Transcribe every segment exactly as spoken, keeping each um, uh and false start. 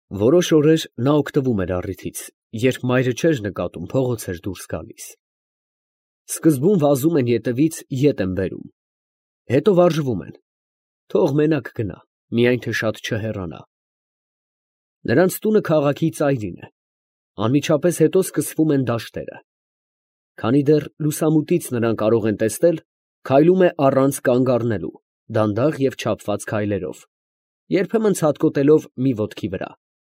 Որոշ օրեր նա օգտվում էր առիթից, երբ մայրը չէր նկատում, փողոց էր դուրս գալիս։ Սկզբում վազում են ետևից, ետ են բերում, հետո վարժվում են, թող մենակ գնա, միայն թե շատ չհեռանա։ Նրանց տունը քաղաքի ծայրին է, անմիջապես հետո սկսվում են դաշտերը։ Քանի դեռ լուսամուտից նրան կարող են տեսնել, քայլում է առանց կանգ առնելու, դանդաղ և չափված քայլերով, երբեմն ցատկոտելով մի ոտքի վրա։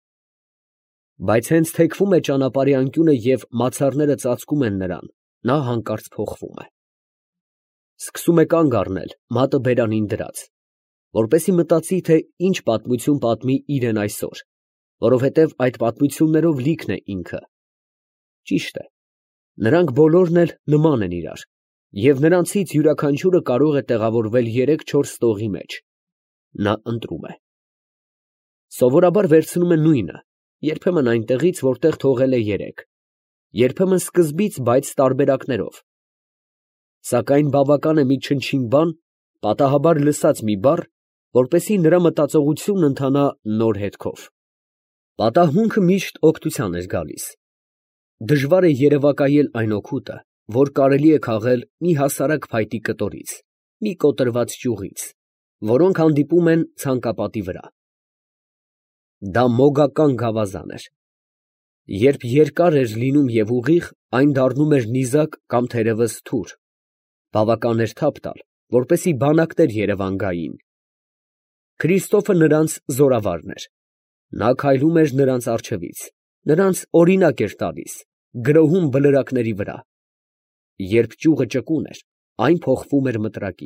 Բայց հենց թեքվում է ճանապարհի անկյունը և մացառները ծածկում են նրան, նա հանկարծ փոխվում է։ Սկսում է կանգ առնել, մատը բերանին դրած, որպեսզի մտածի, թե ինչ պատմություն պատմի իրեն այսօր, որովհետև այդ պատմություններով լիքն է ինքը։ Ճիշտ է, նրանք բոլորն էլ նման են իրար, և նրանցից յուրաքանչյուրը կարող է տեղավորվել երեք֊չորս տողի մեջ։ Նա ընտրում է։ Սովորաբար վերցնում է նույնը, երբեմն այնտեղից, որտեղ թողել է երեկ, երբեմն սկզբից, բայց տարբերակներով։ Սակայն բավական է մի չնչին բան, պատահաբար լսած մի բառ, որպեսզի նրա մտածողությունն ընթանա նոր հետքով։ Պատահմունքը միշտ օգնության էր գալիս։ Դժվար է երևակայել այն օգուտը, որ կարելի է քաղել մի հասարակ փայտի կտորից, մի կոտրված ճյուղից, որոնք հանդիպում են ցանկապատի վրա։ Դա մոգական գավազան էր։ Երբ երկար էր լինում և ուղիղ, այն դառնում էր նիզակ կամ թերևս թուր, բավական էր թափ տալ, որպեսզի բանակներ երևան գային։ Քրիստոֆը նրանց զորավարն էր։ Նա քայլում էր նրանց առջևից, նրանց օրինակ էր տալիս, գրոհում բլրակների վրա։ Երբ ճյուղը ճկուն էր, այն փոխվում էր մտրակի։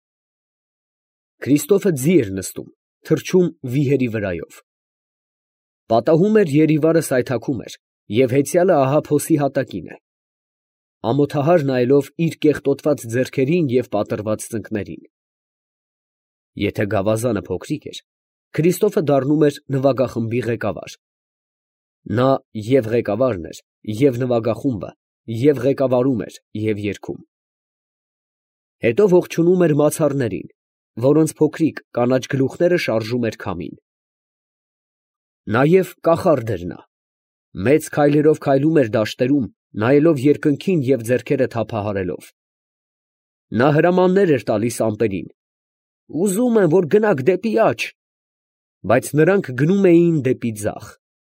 Քրիստոֆը ձի էր նստում, թռչում վիհերի վրայով։ Պատահում էր երիվարը սայթաքում էր, և հեծյալը ահա փոսի հատակին է, ամոթահար նայելով իր կեղտոտված ձեռքերին և պատռված ծնկներին։ Եթե գավազանը փոքրիկ էր, Քրիստոֆը դառնում էր նվագախմբի ղեկավար։ Նա և ղեկավարն էր, և նվագախումբը, և ղեկավարում էր, և երգում։ Հետո ողջունում էր մացառներին, որոնց փոքրիկ կանաչ գլուխները շարժում էր քամին։ Նաև կախարդ էր նա, մեծ քայլերով քայլում էր դաշտերում, նայելով երկնքին և ձեռքերը թափահարելով։ Նա հրամաններ էր տալիս ամպերին. «Ուզում եմ, որ գնաք դեպի աջ», բայց նրանք գնում էին դեպի ձախ։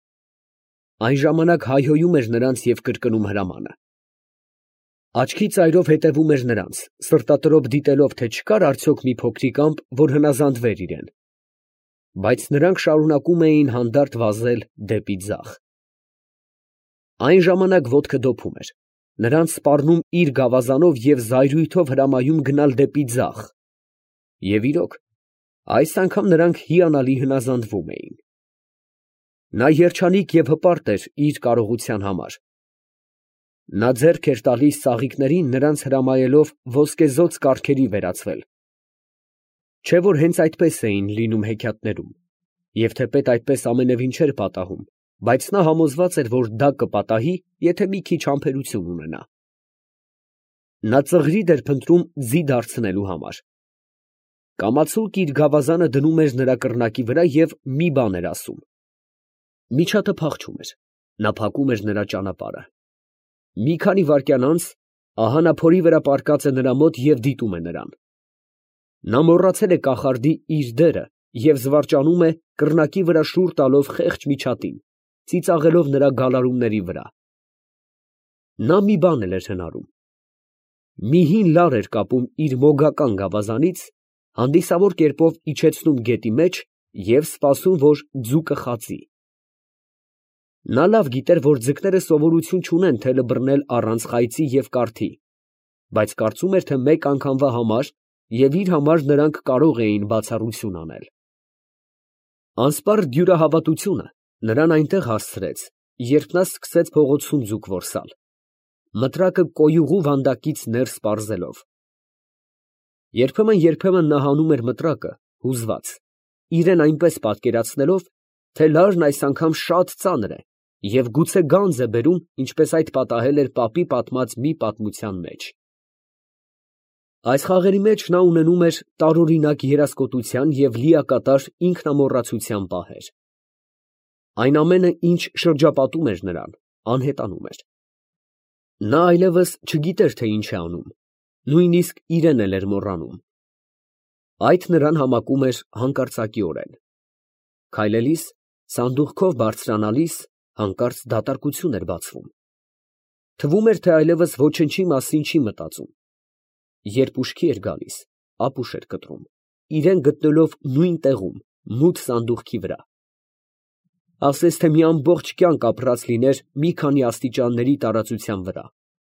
Այն ժամանակ հայհոյում էր նրանց և կրկնում հրամանը։ Աչքի ծայրով հետևում էր նրանց, սրտատրոփ դիտելով, թե չկար արդյոք մի փոքրիկ ամպ, որ հնազանդվեր իրան։ Բայց նրանք շարունակում էին հանդարտ վազել դեպի ձախ։ Այն ժամանակ ոտքը դոփում էր, նրանց սպառնում իր գավազանով և զայրույթով հրամայում գնալ դեպի ձախ։ Եվ իրոք, այս անգամ նրանք հիանալի հնազանդվում էին։ Նա երջանիկ և հպարտ էր իր կարողության համար։ Նա ձեռք էր տալիս ծաղիկներին, նրանց հրամայելով ոսկեզօծ կառքերի վերածվել։ Չէ՞ որ հենց այդպես էին լինում հեքիաթներում, և թեպետ այդպես ամենևին չէր պատահում, բայց նա համոզված էր, որ դա կպատահի, եթե մի քիչ համբերություն ունենա։ Նա ծղրիդ էր փնտրում ձի դարձնելու համար։ Կամացուկ իր գավազանը դնում էր նրա կռնակի վրա և մի բան էր ասում։ Միջատը փախչում էր, նա փակում էր նրա ճանապարհը։ Մի քանի վայրկյան անց, ահա նա փորի վրա պառկած է նրա մոտ և դիտում է նրան։ Նա մոռացել է կախարդի իր դերը և զվարճանում է, կռնակի վրա շուռ տալով խեղճ միջատին, ծիծաղելով նրա գալարումների վրա։ Նա մի բան էլ էր հնարում։ Մի հին լար էր կապում իր մոգական գավազանից, հանդիսավոր կերպով իջեցնում գետի մեջ և սպասում, որ ձուկը խածի։ Նա լավ գիտեր, որ ձկները սովորություն չունեն թելը բռնել առանց խայծի և կառթի, բայց կարծում էր, թե մեկ անգամվա համար և իր համար նրանք կարող էին բացառություն անել։ Անսպառ դյուրահավատությունը նրան այնտեղ հասցրեց, երբ նա սկսեց փողոցում ձուկ որսալ, մտրակը կոյուղու վանդակից ներս պարզելով։ Երբեմն֊երբեմն նա հանում էր մտրակը, հուզված, իրան այնպես պատկերացնելով, թե լարն այս անգամ շատ ծանր է և գուցե գանձ է բերում, ինչպես այդ պատահել էր պապի պատմած մի պատմության մեջ։ Այս խաղերի մեջ նա ունենում էր տարօրինակ երասկոտության և լիակատար ինքնամոռացության պահեր։ Այն ամենը, ինչ շրջապատում էր նրան, անհետանում էր։ Նա այլևս չգիտեր, թե ինչ է անում, նույնիսկ իրեն էլ էր մոռանում։ Այդ նրան համակում էր հանկարծակիորեն։ Քայլելիս, սանդուղքով բարձրանալիս, հանկարծ դատարկություն էր բացվում։ Թվում էր, թե այլևս ոչնչի մասին չի մտածում։ Երբ ուշքի էր գալիս, ապուշ էր կտրում, իրեն գտնելով նույն տեղում, մութ սանդուղքի վրա։ Ասես թե մի ամբողջ կյանք ապրած լիներ մի քանի աստիճանների տարածության վրա։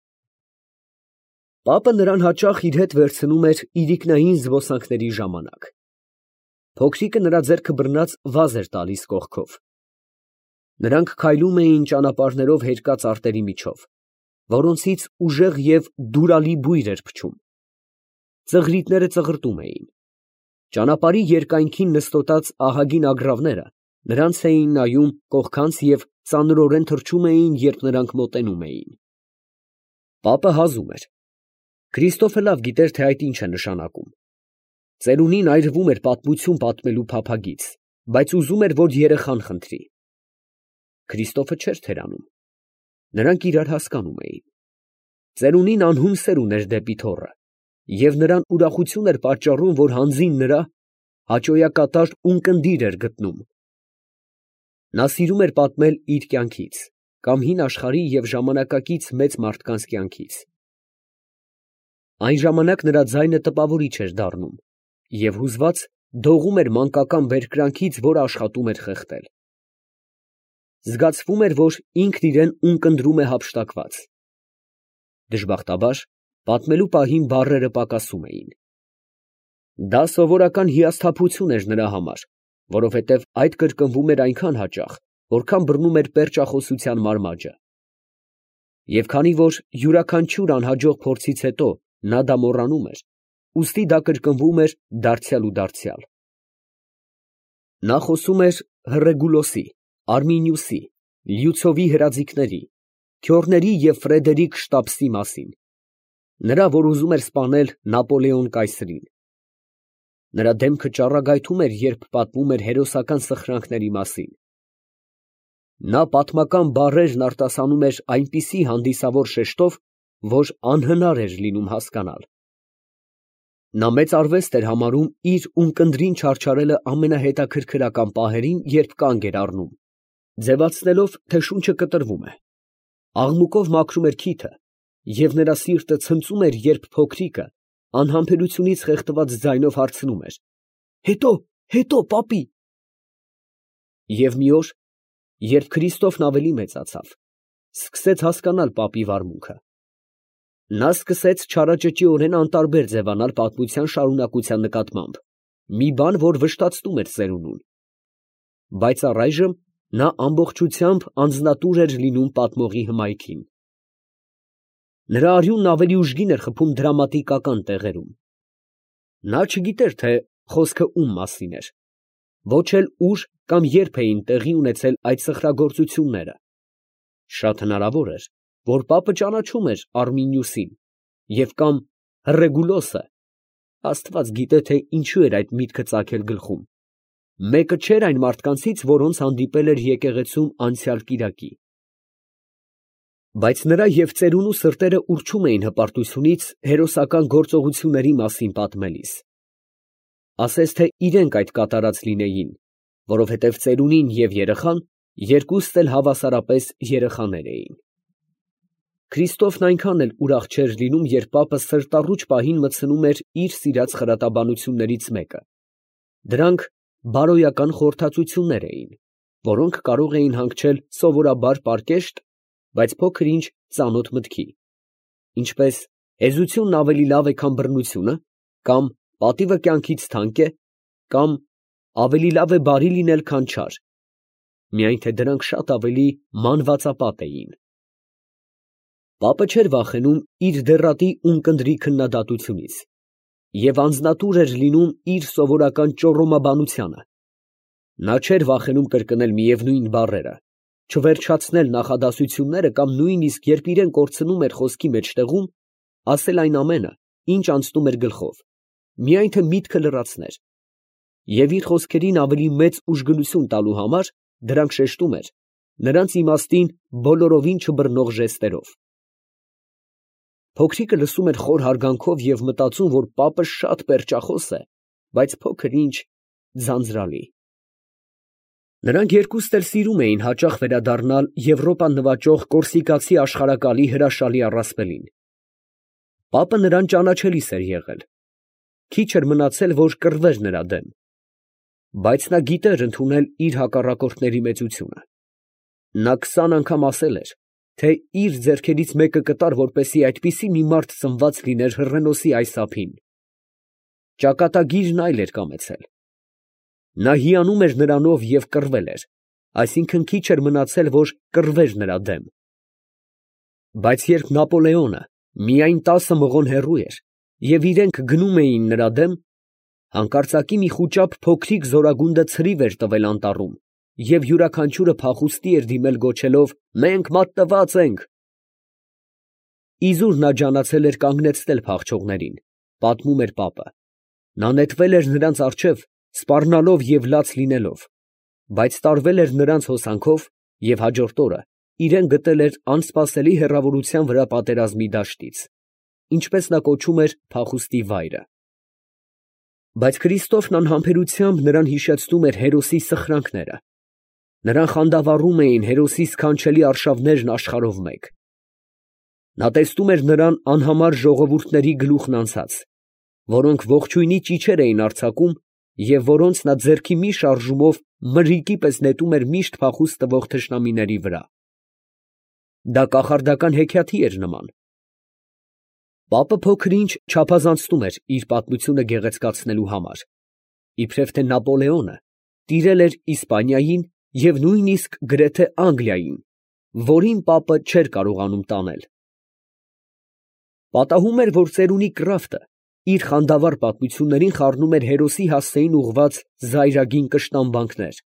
Պապը նրան հաճախ իր հետ վերցնում էր իրիկնային զբոսանքների ժամանակ։ Փոքրիկը նրա ձեռքը բռնած վազ էր տալիս կողքով։ Նրանք քայլում էին ճանապարհներով հերկած արտերի միջով, որոնցից ուժեղ և դուրալի բույր էր փչում։ Ծղրիդները ծղրտում էին։ Ճանապարհի երկայնքին նստոտած ահագին ագռավները նրանց էին նայում կողքանց և ծանրորեն թռչում էին, երբ նրանք մոտենում էին։ Պապը հազում էր։ Քրիստոֆը լավ գիտեր, թե այդ ինչ է նշանակում։ Ծերունին այրվում էր պատմություն պատմելու փափագից, բայց ուզում էր, որ երեխան խնդրի։ Քրիստոֆը չէր թերանում։ Նրանք իրար հասկանում էին։ Ծերունին անհուն սեր ուներ դեպի թոռը, և նրան ուրախություն էր պատճառում, որ հանձին նրա հաճոյակատար ունկնդիր էր գտնում։ Նա սիրում էր պատմել իր կյանքից, կամ հին աշխարհի և ժամանակակից մեծ մարդկանց կյանքից։ Այն ժամանակ նրա ձայնը տպավորիչ էր դառնում և հուզված դողում էր մանկական բերկրանքից, որ աշխատում էր խեղդել։ Զգացվում էր, որ ինքն իրեն ունկնդրում է հափշտակված։ Դժբախտաբար, պատմելու պահին բառերը պակասում էին։ Դա սովորական հիասթափություն էր նրա համար, որովհետև այդ կրկնվում էր այնքան հաճախ, որքան բռնում էր պերճախոսության մարմաճը։ Եվ քանի որ յուրաքանչյուր անհաջող փորձից հետո նա դա մոռանում էր, ուստի դա կրկնվում էր դարձյալ ու դարձյալ։ Նա խոսում էր Հռեգուլոսի, Արմինիուսի, Լյուցովի հրաձիգների, Քյորների և Ֆրեդերիկ Շտապսի մասին, նրա, որ ուզում էր սպանել Նապոլեոն կայսրին։ Նրա դեմքը ճառագայթում էր, երբ պատմում էր հերոսական սխրանքների մասին։ Նա պատմական բառերն արտասանում էր այնպիսի հանդիսավոր շեշտով, որ անհնար էր լինում հասկանալ։ Նա մեծ արվեստ էր համարում իր ունկնդրին չարչարելը ամենահետաքրքրական պահերին, երբ կանգ էր առնում, ձևացնելով, թե շունչը կտրվում է։ Աղմուկով մաքրում էր քիթը, և նրա սիրտը ցնծում էր, երբ փոքրիկը անհամբերությունից խեղդված ձայնով հարցնում էր. «Հետո, հետո, պապի»։ Եվ մի օր, երբ Քրիստոֆն ավելի մեծացավ, սկսեց հասկանալ պապի վարմունքը։ Նա սկսեց չարաճճիորեն անտարբեր ձևանալ պատմության շարունակության նկատմամբ, մի բան, որ վշտացնում էր ծերունուն։ Բայց առայժմ նա ամբողջությամբ անձնատուր էր լինում պատմողի հմայքին։ Նրա արյունն ավելի ուժգին էր խփում դրամատիկական տեղերում։ Նա չգիտեր, թե խոսքը ում մասին էր, ոչ էլ ուր կամ երբ էին տեղի ունեցել այդ սխրագործությունները։ Շատ հնարավոր էր, որ պապը ճանաչում էր Արմինիուսին և կամ Հռեգուլոսը, աստված գիտե, թե ինչու էր այդ միտքը ծագել գլխում, մեկը չէր այն մարդկանցից, որոնց հանդիպել էր եկեղեցում անցյալ կիրակի։ Բայց նրա և ծերունու սրտերը ուռչում էին հպարտությունից հերոսական գործողությունների մասին պատմելիս։ Ասես թե իրենք այդ կատարած լինեին, որովհետև ծերունին և երեխան երկուստ էլ հավասարապես երեխաներ էին։ Քրիստոֆն այնքան էլ ուրախ չէր լինում, երբ պապը սրտառուչ պահին մտցնում էր իր սիրած խրատաբանություններից մեկը։ Դրանք բարոյական խորհրդածություններ էին, որոնք կարող էին հանգչել սովորաբար պարկեշտ, բայց փոքր-ինչ ծանոթ մտքի, ինչպես հեզությունն ավելի լավ է, քան բռնությունը, կամ պատիվը կյանքից թանկ է, կամ ավելի լավ է բարի լինել, քան չար, միայն թե դրանք շատ ավելի մանվածապատ էին։ Պապը չէր վախենում իր դեռատի ունկնդրի քննադատությունից և անձնատուր էր լինում իր սովորական ճոռոմաբանությանը։ Նա չէր վախենում կրկնել միևնույն բառերը, չվերջացնել նախադասությունները կամ նույնիսկ երբ իրեն կորցնում էր խոսքի մեջտեղում, ասել այն ամենը, ինչ անցնում էր գլխով, միայն թե միտքը լրացներ, և իր խոսքերին ավելի մեծ ուժգնություն տալու համար դրանք շեշտում էր նրանց իմաստին բոլորովին չբռնող ժեստերով։ Փոքրիկը լսում էր խոր հարգանքով և մտածում, որ պապը շատ պերճախոս է, բայց փոքր ինչ ձանձրալի։ Նրանք երկուստ էլ սիրում էին հաճախ վերադառնալ Եվրոպա նվաճող կորսիկացի աշխարհակալի հրաշալի առասպելին։ Պապը նրան ճանաչելիս էր եղել։ Քիչ էր մնացել, որ կռվեր նրա դեմ, բայց նա գիտեր ընդունել իր հակառակորդների մեծությունը։ Նա քսան անգամ ասել էր, թե իր ձեռքերից մեկը կտար, որպեսզի այդպիսի մի մարդ ծնված լիներ հռնոսի այս ափին։ Ճակատագիրն այլ էր կամեցել։ Նա հիանում էր նրանով և կռվել էր, այսինքն քիչ էր մնացել, որ կռվեր նրա դեմ։ Բայց երբ Նապոլեոնը միայն տասը մղոն հեռու էր, և իրենք գնում էին նրա դեմ, հանկարծակի մի խուճապ փոքրիկ զորագունդը ցրիվ էր տվել անտառում, և յուրաքանչյուրը փախուստի էր դիմել գոչելով. «Մենք մատնված ենք»։ Իզուր նա ջանացել էր կանգնեցնել փախչողներին, պատմում էր պապը։ Նա նետվել էր նրանց առջև, սպառնալով և լաց լինելով, բայց տարվել էր նրանց հոսանքով և հաջորդ օրը իրան գտել էր անսպասելի հեռավորության վրա պատերազմի դաշտից, ինչպես նա կոչում էր փախուստի վայրը։ Բայց Քրիստոֆն անհամբերությամբ նրան հիշեցնում էր հերոսի սխրանքները, նրան խանդավառում էին հերոսի սքանչելի արշավներն աշխարհով մեկ։ Նա տեսնում էր նրան անհամար ժողովուրդների գլուխն անցած, որոնք ողջույնի ճիչեր էին արձակում և որոնց նա ձեռքի մի շարժումով մրրիկի պես նետում էր միշտ փախուստ տվող թշնամիների վրա։ Դա կախարդական հեքիաթի էր նման։ Պապը փոքր ինչ չափազանցնում էր իր պատմությունը գեղեցկացնելու համար, իբրև թե Նապոլեոնը տիրել էր Իսպանիային և նույնիսկ գրեթե Անգլիային, որին պապը չէր կարողանում տանել։ Պատահում էր, որ ծերունի Կրաֆտը իր խանդավառ պատմություններին խառնում էր հերոսի հասցեին ուղղված զայրագին կշտամբանքներ։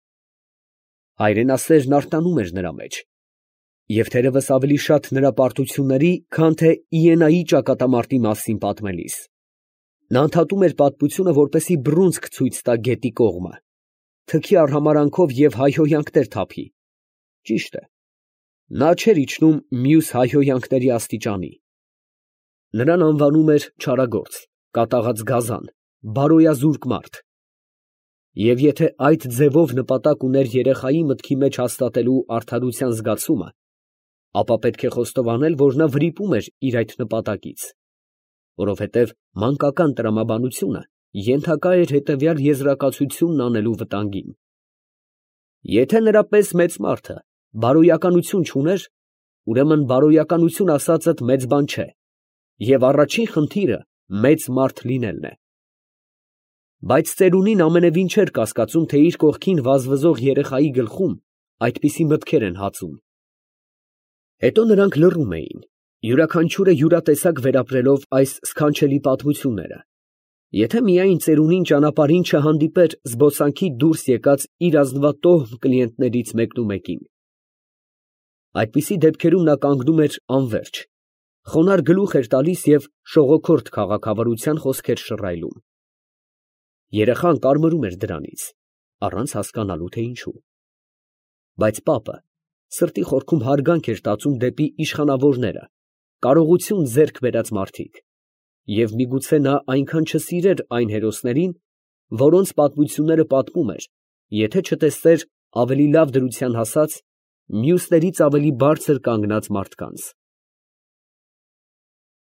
Հայրենասերն արտանում էր նրա մեջ, և թերևս ավելի շատ նրա պարտությունների, քան թե Իենայի ճակատամարտի մասին պատմելիս։ Նա ընդհատում էր պատմությունը, որպեսզի բռունցք ցույց տա գետի կողմը, թքի արհամարանքով և հայհոյանքներ թափի։ Ճիշտ է, նա չէր իջնում մյուս հայհոյանքների աստիճանի։ Նրան անվանում էր չարագործ, կատաղած գազան, բարոյազուրկ մարդ։ Եվ եթե այդ ձևով նպատակ ուներ երեխայի մտքի մեջ հաստատելու արդարության զգացումը, ապա պետք է խոստովանել, որ նա վրիպում էր իր այդ նպատակից, որովհետև մանկական տրամաբանությունը ենթակա էր հետևյալ եզրակացությունն անելու վտանգին. եթե նրա պես մեծ մարդը բարոյականություն չուներ, ուրեմն բարոյականություն ասածդ մեծ բան չէ, և առաջին խնդիրը մեծ մարդ լինելն է։ Բայց ծերունին ամենևին չէր կասկածում, թե իր կողքին վազվզող երեխայի գլխում այդպիսի մտքեր են հացում։ Հետո նրանք լռում էին, յուրաքանչյուրը յուրատեսակ վերապրելով այս սքանչելի պատմությունները, եթե միայն ծերունին ճանապարհին չհանդիպեր զբոսանքի դուրս եկած իր ազնվատոհ կլիենտներից մեկնումեկին։ Այդպիսի դեպքերում նա կանգնում էր անվերջ, խոնարհ գլուխ էր տալիս և շողոքորթ քաղաքավարության խոսքեր շռայլում։ Երեխան կարմրում էր դրանից, առանց հասկանալու, թե ինչու։ Բայց պապը սրտի խորքում հարգանք էր տածում դեպի իշխանավորները, կարողություն ձեռք բերած մարդիկ, և միգուցե նա այնքան չսիրեր այն հերոսներին, որոնց պատմությունները պատմում էր, եթե չտեսներ ավելի լավ դրության հասած, մյուսներից ավելի բարձր կանգնած մարդկանց։